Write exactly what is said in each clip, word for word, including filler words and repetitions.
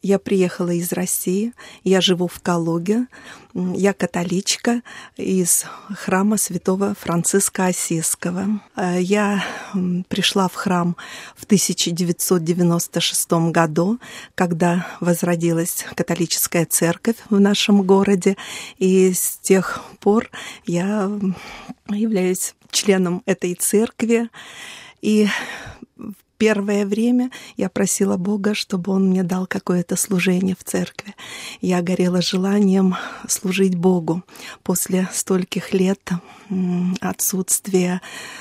Я приехала из России, я живу в Калуге, я католичка из храма святого Франциска Осиского. Я пришла в храм в тысяча девятьсот девяносто шестом году, когда возродилась католическая церковь в нашем городе, и с тех пор я являюсь членом этой церкви. И первое время я просила Бога, чтобы Он мне дал какое-то служение в церкви. Я горела желанием служить Богу после стольких лет отсутствия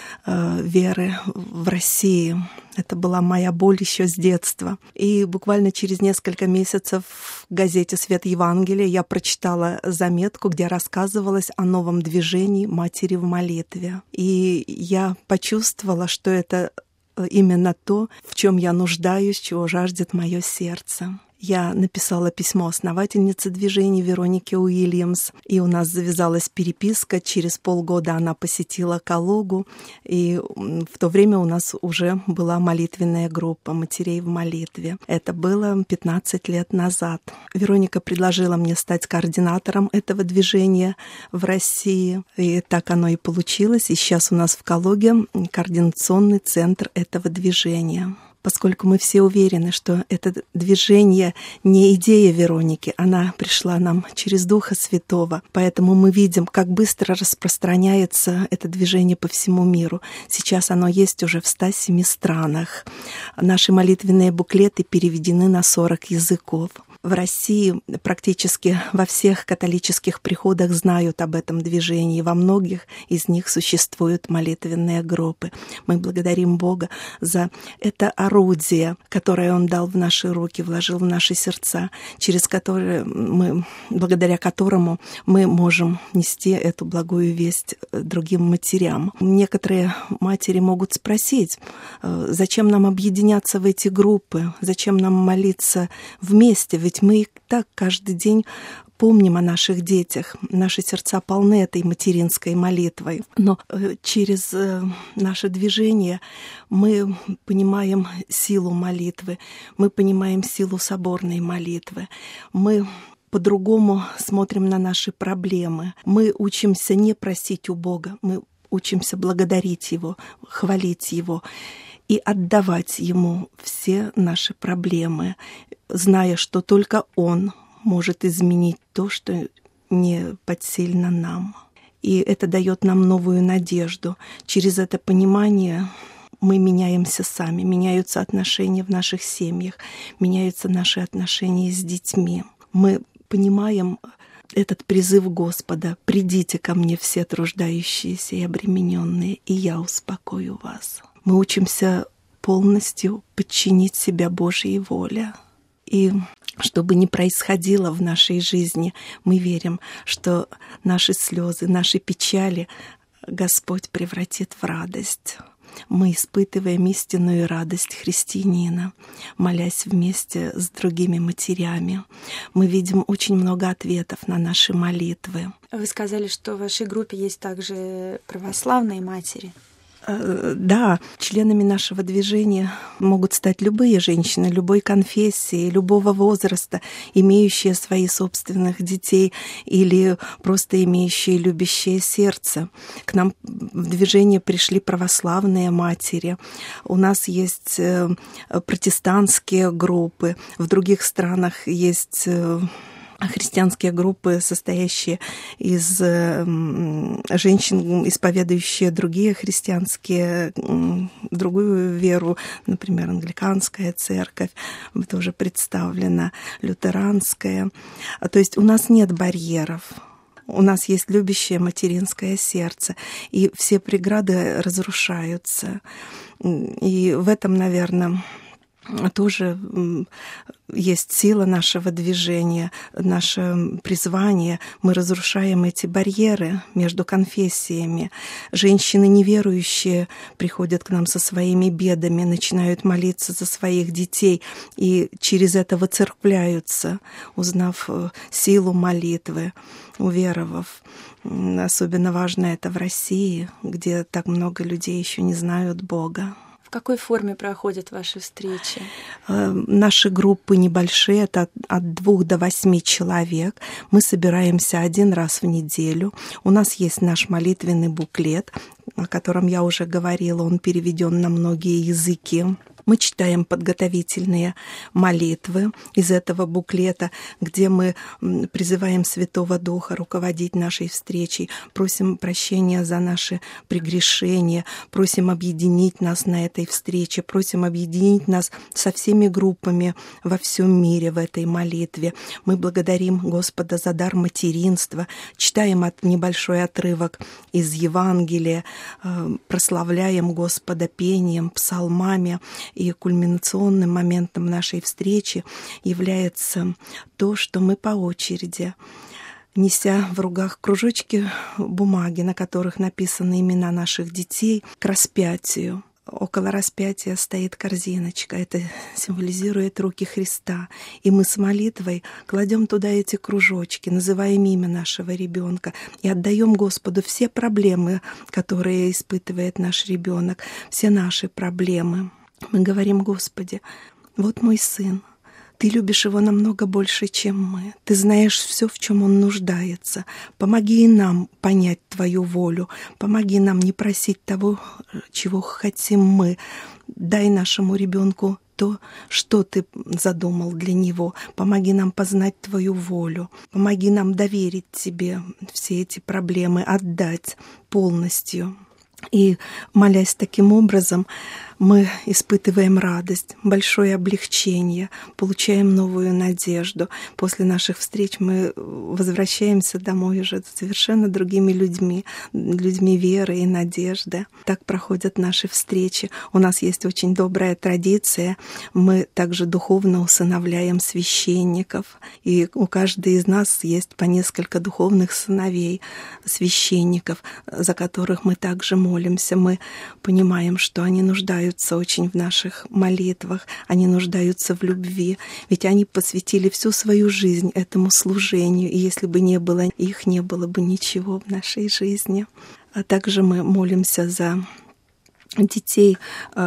веры в России. Это была моя боль еще с детства. И буквально через несколько месяцев в газете «Свет Евангелия» я прочитала заметку, где рассказывалось о новом движении «Матери в молитве». И я почувствовала, что это именно то, в чем я нуждаюсь, чего жаждет мое сердце. Я написала письмо основательнице движения Веронике Уильямс, и у нас завязалась переписка. Через полгода она посетила Калугу, и в то время у нас уже была молитвенная группа «Матерей в молитве». Это было пятнадцать лет назад. Вероника предложила мне стать координатором этого движения в России, и так оно и получилось. И сейчас у нас в Калуге координационный центр этого движения. Поскольку мы все уверены, что это движение не идея Вероники, она пришла нам через Духа Святого. Поэтому мы видим, как быстро распространяется это движение по всему миру. Сейчас оно есть уже в ста семи странах. Наши молитвенные буклеты переведены на сорок языков. В России практически во всех католических приходах знают об этом движении. Во многих из них существуют молитвенные группы. Мы благодарим Бога за это орудие, которое Он дал в наши руки, вложил в наши сердца, через которое мы, благодаря которому мы можем нести эту благую весть другим матерям. Некоторые матери могут спросить, зачем нам объединяться в эти группы, зачем нам молиться вместе, ведь мы и так каждый день помним о наших детях. Наши сердца полны этой материнской молитвой. Но через наше движение мы понимаем силу молитвы, мы понимаем силу соборной молитвы. Мы по-другому смотрим на наши проблемы. Мы учимся не просить у Бога, мы учимся благодарить Его, хвалить Его и отдавать Ему все наши проблемы, зная, что только Он может изменить то, что не подсильно нам. И это дает нам новую надежду. Через это понимание мы меняемся сами, меняются отношения в наших семьях, меняются наши отношения с детьми. Мы понимаем этот призыв Господа: «Придите ко мне все труждающиеся и обремененные, и я успокою вас». Мы учимся полностью подчинить себя Божьей воле. И что бы ни происходило в нашей жизни, мы верим, что наши слезы, наши печали Господь превратит в радость. Мы испытываем истинную радость христианина, молясь вместе с другими матерями. Мы видим очень много ответов на наши молитвы. Вы сказали, что в вашей группе есть также православные матери. Да, членами нашего движения могут стать любые женщины, любой конфессии, любого возраста, имеющие свои собственных детей или просто имеющие любящее сердце. К нам в движение пришли православные матери. У нас есть протестантские группы, в других странах есть христианские группы, состоящие из женщин, исповедующие другие христианские, другую веру, например, англиканская церковь тоже представлена, лютеранская. То есть у нас нет барьеров. У нас есть любящее материнское сердце, и все преграды разрушаются. И в этом, наверное, тоже есть сила нашего движения, наше призвание. Мы разрушаем эти барьеры между конфессиями. Женщины неверующие приходят к нам со своими бедами, начинают молиться за своих детей и через это воцерквляются, узнав силу молитвы, уверовав. Особенно важно это в России, где так много людей еще не знают Бога. В какой форме проходят ваши встречи? Наши группы небольшие, это от двух до восьми человек. Мы собираемся один раз в неделю. У нас есть наш молитвенный буклет, о котором я уже говорила, он переведен на многие языки. Мы читаем подготовительные молитвы из этого буклета, где мы призываем Святого Духа руководить нашей встречей, просим прощения за наши прегрешения, просим объединить нас на этой встрече, просим объединить нас со всеми группами во всем мире в этой молитве. Мы благодарим Господа за дар материнства, читаем от небольшой отрывок из Евангелия, прославляем Господа пением, псалмами. И кульминационным моментом нашей встречи является то, что мы по очереди, неся в руках кружочки бумаги, на которых написаны имена наших детей, к распятию. Около распятия стоит корзиночка. Это символизирует руки Христа. И мы с молитвой кладем туда эти кружочки, называем имя нашего ребенка и отдаем Господу все проблемы, которые испытывает наш ребенок, все наши проблемы. Мы говорим: Господи, вот мой сын, Ты любишь его намного больше, чем мы. Ты знаешь все, в чем он нуждается. Помоги и нам понять Твою волю. Помоги нам не просить того, чего хотим мы. Дай нашему ребенку то, что Ты задумал для него. Помоги нам познать Твою волю. Помоги нам доверить Тебе все эти проблемы, отдать полностью. И, молясь таким образом, мы испытываем радость, большое облегчение, получаем новую надежду. После наших встреч мы возвращаемся домой уже совершенно другими людьми, людьми веры и надежды. Так проходят наши встречи. У нас есть очень добрая традиция. Мы также духовно усыновляем священников. И у каждой из нас есть по несколько духовных сыновей, священников, за которых мы также молимся. Мы понимаем, что они нуждаются очень в наших молитвах, они нуждаются в любви, ведь они посвятили всю свою жизнь этому служению, и если бы не было их, не было бы ничего в нашей жизни. А также мы молимся за детей,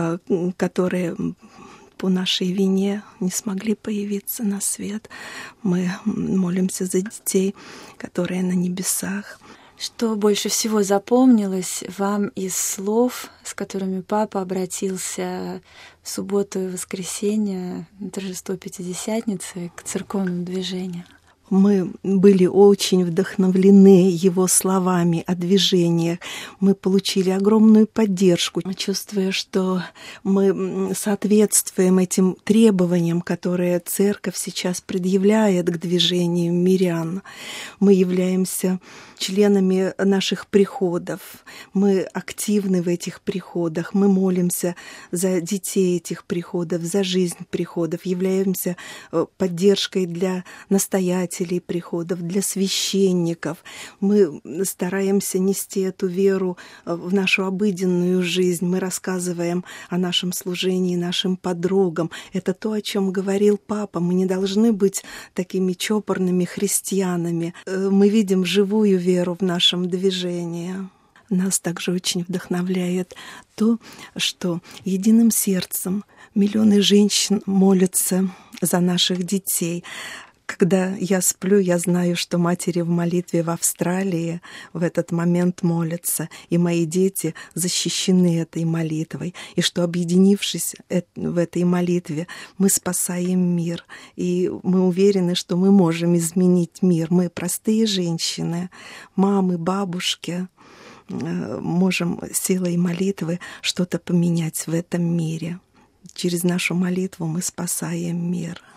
которые по нашей вине не смогли появиться на свет. Мы молимся за детей, которые на небесах. Что больше всего запомнилось вам из слов, с которыми папа обратился в субботу и воскресенье на торжество Пятидесятницы к церковному движению? Мы были очень вдохновлены его словами о движениях. Мы получили огромную поддержку, чувствуя, что мы соответствуем этим требованиям, которые церковь сейчас предъявляет к движению мирян. Мы являемся членами наших приходов, мы активны в этих приходах, мы молимся за детей этих приходов, за жизнь приходов, являемся поддержкой для настоятелей приходов, для священников. Мы стараемся нести эту веру в нашу обыденную жизнь. Мы рассказываем о нашем служении нашим подругам. Это то, о чем говорил папа. Мы не должны быть такими чопорными христианами. Мы видим живую веру в нашем движении. Нас также очень вдохновляет то, что единым сердцем миллионы женщин молятся за наших детей. Когда я сплю, я знаю, что матери в молитве в Австралии в этот момент молятся, и мои дети защищены этой молитвой, и что, объединившись в этой молитве, мы спасаем мир, и мы уверены, что мы можем изменить мир. Мы простые женщины, мамы, бабушки, можем силой молитвы что-то поменять в этом мире. Через нашу молитву мы спасаем мир.